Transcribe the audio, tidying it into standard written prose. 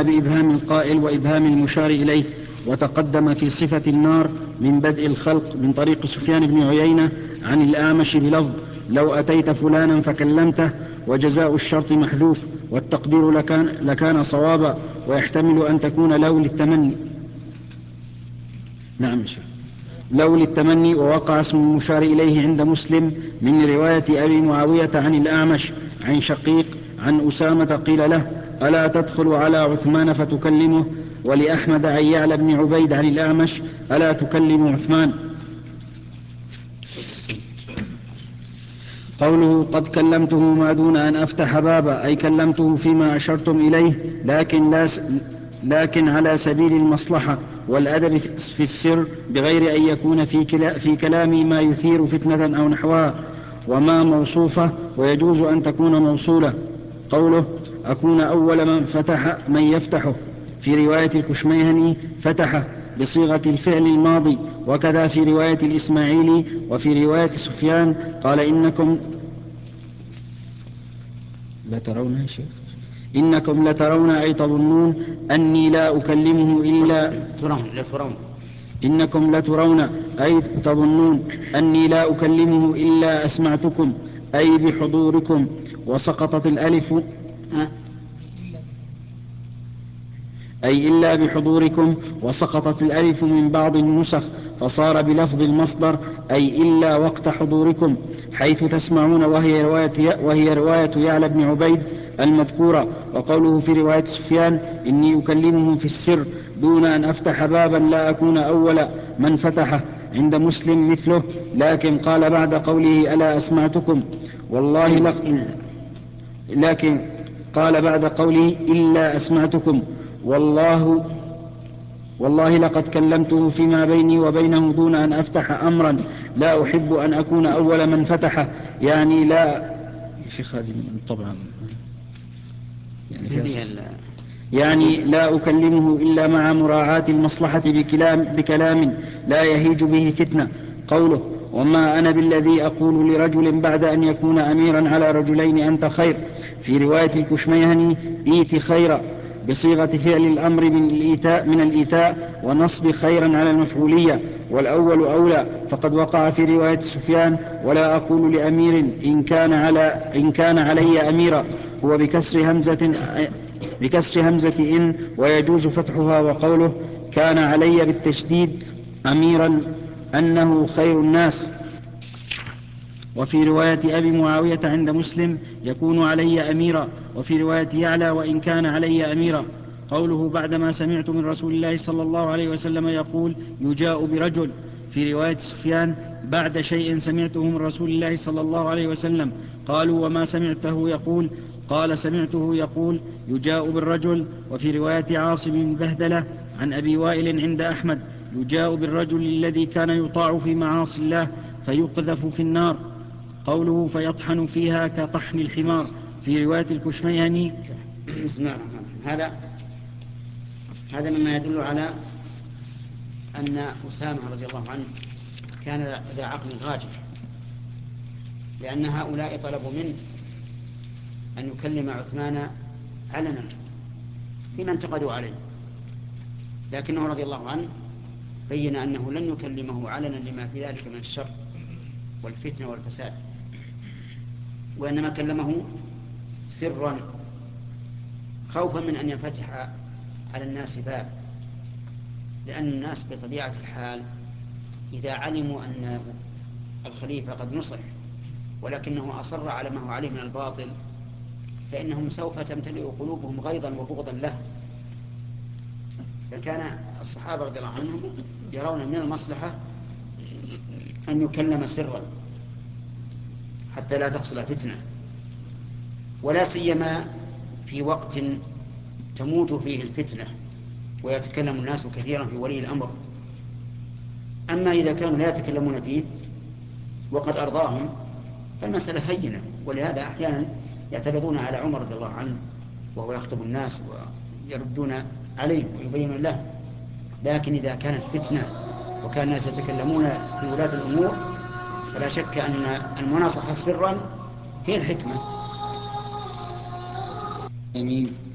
إنما بإبهام القائل وإبهام المشار إليه. وتقدم في صفة النار من بدء الخلق من طريق سفيان بن عيينة عن الأعمش بلفظ لو أتيت فلانا فكلمته، وجزاء الشرط محذوف، والتقدير لكان صوابا، ويحتمل أن تكون لو للتمني. نعم شيخ. لو للتمني. ووقع اسم المشار إليه عند مسلم من رواية أبي معاوية عن الأعمش عن شقيق عن أسامة قيل له ألا تدخل على عثمان فتكلمه، ولأحمد عن يعلى بن عبيد عن الأعمش ألا تكلم عثمان. قوله قد كلمته ما دون أن أفتح بابا، أي كلمته فيما أشرتم إليه، لكن على سبيل المصلحة والأدب في السر، بغير أن يكون في كلامي ما يثير فتنة أو نحوها. وما موصوفة ويجوز أن تكون موصولة. قوله أكون أول من يفتحه، في رواية الكشميهني فتح بصيغة الفعل الماضي، وكذا في رواية الإسماعيلي. وفي رواية سفيان قال إنكم لترون أي تظنون أني لا أكلمه إلا إنكم لترون أي تظنون أني لا أكلمه إلا أسمعتكم، أي بحضوركم. وسقطت الألف أي إلا بحضوركم، وسقطت الألف من بعض النسخ فصار بلفظ المصدر أي إلا وقت حضوركم، حيث تسمعون، وهي رواية يعلى بن عبيد المذكورة. وقوله في رواية سفيان إني أكلمه في السر دون أن أفتح بابا لا أكون أول من فتحه، عند مسلم مثله، لكن قال بعد قوله ألا أسمعتكم والله لكن قال بعد قوله إلا أسمعتكم والله لقد كلمته فيما بيني وبينه دون أن أفتح أمرا لا أحب أن أكون أول من فتحه، يعني لا شيخ هذه طبعا يعني لا أكلمه إلا مع مراعاة المصلحة بكلام لا يهيج به فتنة. قوله وما أنا بالذي أقول لرجل بعد أن يكون أميرا على رجلين أنت خير، في رواية الكشميهني إيت خيرا بصيغة فعل الأمر من الإيتاء ونصب خيرا على المفعولية، والأول أولى، فقد وقع في رواية سفيان ولا أقول لأمير إن كان علي أميرا، هو بكسر همزة إن، ويجوز فتحها. وقوله كان علي بالتشديد أميرا أنه خير الناس. وفي رواية أبي معاوية عند مسلم يكون علي أميرا، وفي رواية يعلى وإن كان علي أميرا. قوله بعدما سمعت من رسول الله صلى الله عليه وسلم يقول يجاء برجل، في رواية سفيان بعد شيء سمعته من رسول الله صلى الله عليه وسلم. قالوا وما سمعته يقول؟ قال سمعته يقول يجاء بالرجل. وفي رواية عاصم بن بهدلة عن أبي وائل عند أحمد يجاء بالرجل الذي كان يطاع في معاصي الله فيقذف في النار. قوله فيطحن فيها كطحن الحمار، في رواية الكشميهني. بسم الله الرحمن هذا مما يدل على أن أسامة رضي الله عنه كان ذا عقل راجح، لأن هؤلاء طلبوا منه أن يكلم عثمان علنا فيما انتقدوا عليه، لكنه رضي الله عنه بين أنه لن يكلمه علنا لما في ذلك من الشر والفتنة والفساد، وإنما كلمه سرا خوفا من أن ينفتح على الناس باب، لأن الناس بطبيعة الحال إذا علموا أن الخليفة قد نصح ولكنه أصر على ما هو عليه من الباطل فإنهم سوف تمتلئ قلوبهم غيظا وبغضا له. فكان الصحابة رضي الله عنهم يرون من المصلحة أن يكلم سرا حتى لا تحصل فتنة، ولا سيما في وقت تموج فيه الفتنة ويتكلم الناس كثيرا في ولي الأمر. أما إذا كانوا لا يتكلمون فيه وقد أرضاهم فالمسألة هينة، ولهذا أحيانا يعترضون على عمر رضي الله عنه وهو يخطب الناس ويردون عليه ويبين له. لكن إذا كانت فتنة وكان الناس يتكلمون في ولاة الأمور فلا شك أن المناصحة سرا هي الحكمة. آمين.